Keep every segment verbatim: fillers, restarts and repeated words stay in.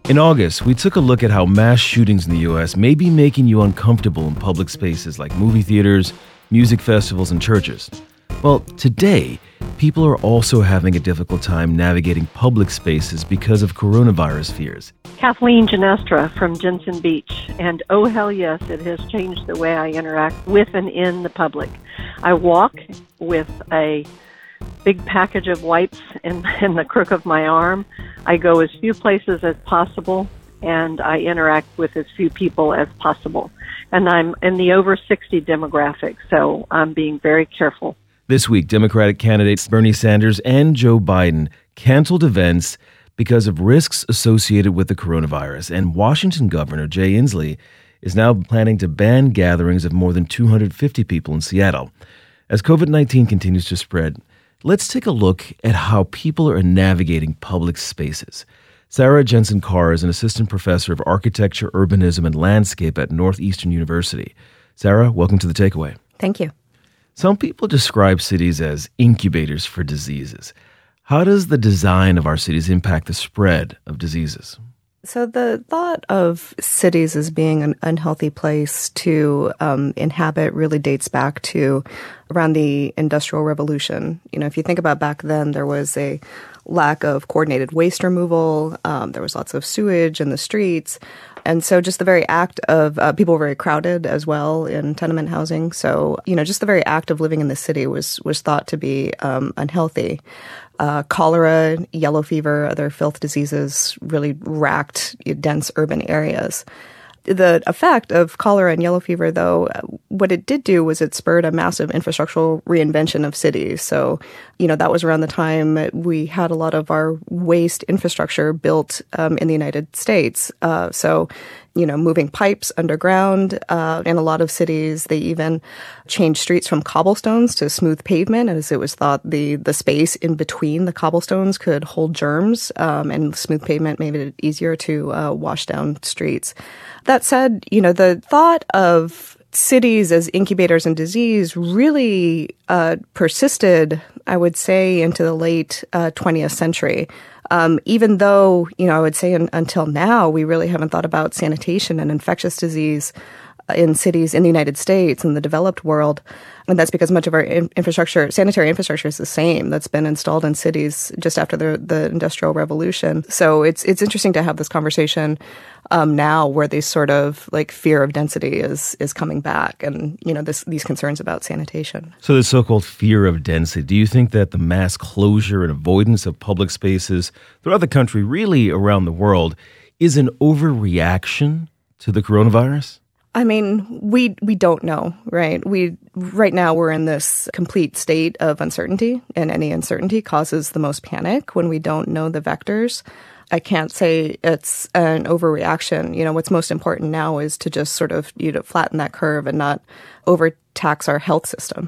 In August, we took a look at how mass shootings in the U S may be making you uncomfortable in public spaces like movie theaters, music festivals, and churches. Well, today, people are also having a difficult time navigating public spaces because of coronavirus fears. Kathleen Genestra from Jensen Beach, and oh hell yes, it has changed the way I interact with and in the public. I walk with a big package of wipes in, in the crook of my arm. I go as few places as possible, and I interact with as few people as possible. And I'm in the over sixty demographic, so I'm being very careful. This week, Democratic candidates Bernie Sanders and Joe Biden canceled events because of risks associated with the coronavirus. And Washington Governor Jay Inslee is now planning to ban gatherings of more than two hundred fifty people in Seattle. As covid nineteen continues to spread, let's take a look at how people are navigating public spaces. Sarah Jensen Carr is an assistant professor of architecture, urbanism, and landscape at Northeastern University. Sarah, welcome to The Takeaway. Thank you. Some people describe cities as incubators for diseases. How does the design of our cities impact the spread of diseases? So the thought of cities as being an unhealthy place to um, inhabit really dates back to around the Industrial Revolution. You know, if you think about back then, there was a lack of coordinated waste removal. Um, there was lots of sewage in the streets. And so just the very act of uh, people were very crowded as well in tenement housing. So, you know, just the very act of living in the city was was thought to be um, unhealthy. Uh, cholera, yellow fever, other filth diseases really racked dense urban areas. The effect of cholera and yellow fever, though, what it did do was it spurred a massive infrastructural reinvention of cities. So, you know, that was around the time we had a lot of our waste infrastructure built um, in the United States. Uh, so, you know, moving pipes underground. Uh, in a lot of cities, they even changed streets from cobblestones to smooth pavement, as it was thought the, the space in between the cobblestones could hold germs, um, and smooth pavement made it easier to uh, wash down streets. That said, you know, the thought of cities as incubators in disease really uh, persisted, I would say, into the late uh, twentieth century. Um, even though, you know, I would say in, until now, we really haven't thought about sanitation and infectious disease in cities in the United States and the developed world. And that's because much of our in- infrastructure, sanitary infrastructure is the same that's been installed in cities just after the, the Industrial Revolution. So it's it's interesting to have this conversation um, now where this sort of like fear of density is is coming back and, you know, this, these concerns about sanitation. So the so-called fear of density, do you think that the mass closure and avoidance of public spaces throughout the country, really around the world, is an overreaction to the coronavirus? I mean, we we don't know, right? We right now we're in this complete state of uncertainty, and any uncertainty causes the most panic when we don't know the vectors. I can't say it's an overreaction. You know, what's most important now is to just sort of, you know, flatten that curve and not overtax our health system.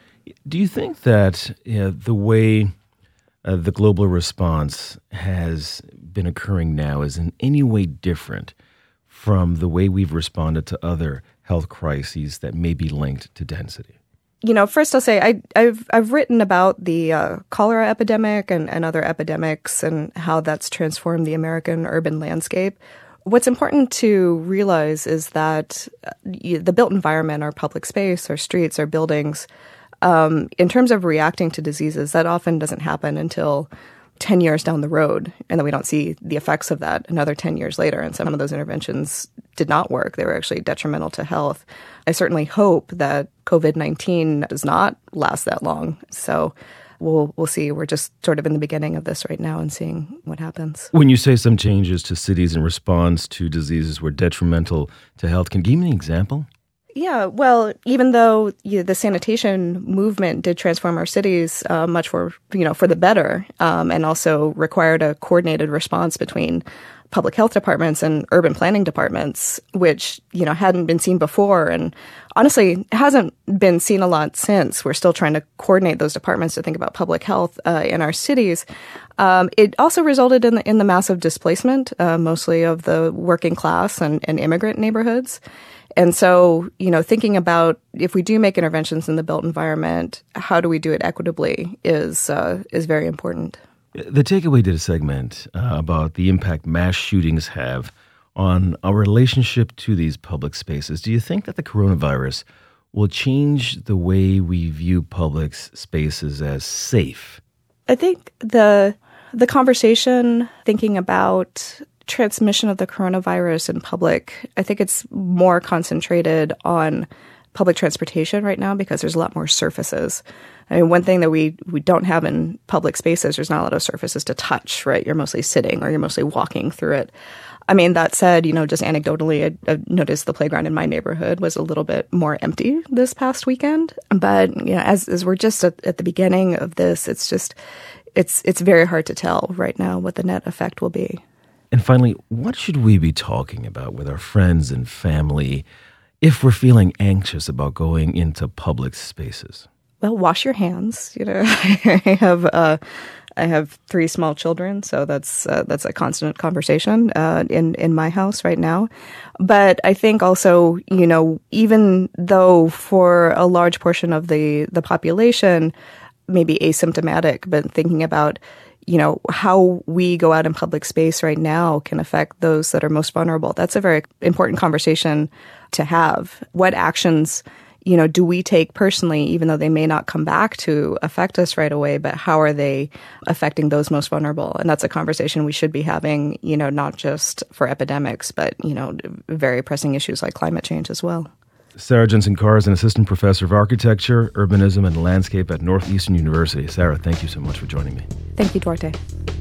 Do you think that you know, the way uh, the global response has been occurring now is in any way different from the way we've responded to other health crises that may be linked to density? You know, first I'll say I, I've I've written about the uh, cholera epidemic and, and other epidemics and how that's transformed the American urban landscape. What's important to realize is that the built environment, our public space, our streets, our buildings, um, in terms of reacting to diseases, that often doesn't happen until ten years down the road, and then we don't see the effects of that another ten years later. And some of those interventions did not work. They were actually detrimental to health. I certainly hope that covid nineteen does not last that long. So we'll we'll see. We're just sort of in the beginning of this right now and seeing what happens. When you say some changes to cities in response to diseases were detrimental to health, can you give me an example? Yeah, well, even though you know, the sanitation movement did transform our cities uh, much for you know for the better, um, and also required a coordinated response between public health departments and urban planning departments, which you know hadn't been seen before, and honestly hasn't been seen a lot since. We're still trying to coordinate those departments to think about public health uh, in our cities. Um, it also resulted in the, in the massive displacement, uh, mostly of the working class and, and immigrant neighborhoods. And so, you know, thinking about if we do make interventions in the built environment, how do we do it equitably is uh, is very important. The Takeaway did a segment uh, about the impact mass shootings have on our relationship to these public spaces. Do you think that the coronavirus will change the way we view public spaces as safe? I think the the conversation thinking about transmission of the coronavirus in public, I think it's more concentrated on public transportation right now because there's a lot more surfaces. I mean, one thing that we, we don't have in public spaces, there's not a lot of surfaces to touch, right? You're mostly sitting or you're mostly walking through it. I mean, that said, you know, just anecdotally, I, I noticed the playground in my neighborhood was a little bit more empty this past weekend. But, you know, as, as we're just at, at the beginning of this, it's just, it's, it's very hard to tell right now what the net effect will be. And finally, what should we be talking about with our friends and family if we're feeling anxious about going into public spaces? Well, wash your hands. You know, I have uh, I have three small children, so that's uh, that's a constant conversation uh, in in my house right now. But I think also, you know, even though for a large portion of the the population, maybe asymptomatic, but thinking about, you know, how we go out in public space right now can affect those that are most vulnerable. That's a very important conversation to have. What actions, you know, do we take personally, even though they may not come back to affect us right away, but how are they affecting those most vulnerable? And that's a conversation we should be having, you know, not just for epidemics, but, you know, very pressing issues like climate change as well. Sarah Jensen-Carr is an assistant professor of architecture, urbanism, and landscape at Northeastern University. Sarah, thank you so much for joining me. Thank you, Duarte.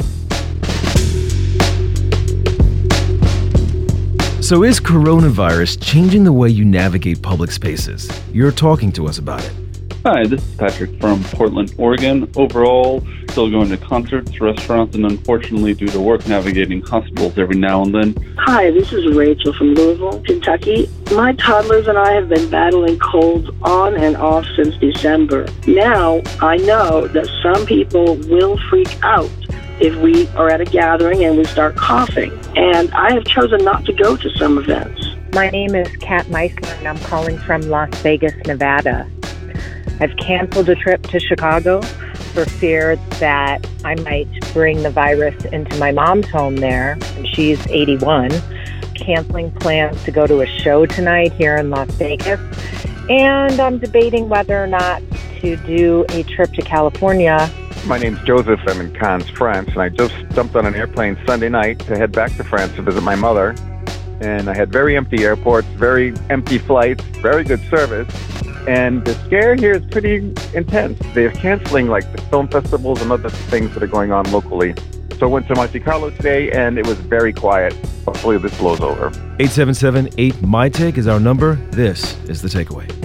So is coronavirus changing the way you navigate public spaces? You're talking to us about it. Hi, this is Patrick from Portland, Oregon. Overall, still going to concerts, restaurants, and unfortunately, due to work, navigating hospitals every now and then. Hi, this is Rachel from Louisville, Kentucky. My toddlers and I have been battling colds on and off since December. Now, I know that some people will freak out if we are at a gathering and we start coughing. And I have chosen not to go to some events. My name is Kat Meisler, and I'm calling from Las Vegas, Nevada. I've canceled a trip to Chicago for fear that I might bring the virus into my mom's home there, and she's eighty-one. Canceling plans to go to a show tonight here in Las Vegas. And I'm debating whether or not to do a trip to California. My name's Joseph. I'm in Cannes, France, and I just jumped on an airplane Sunday night to head back to France to visit my mother. And I had very empty airports, very empty flights, very good service. And the scare here is pretty intense. They're canceling like the film festivals and other things that are going on locally. So I went to Monte Carlo today, and it was very quiet. Hopefully this blows over. eight seven seven eight M Y T A K E is our number. This is The Takeaway.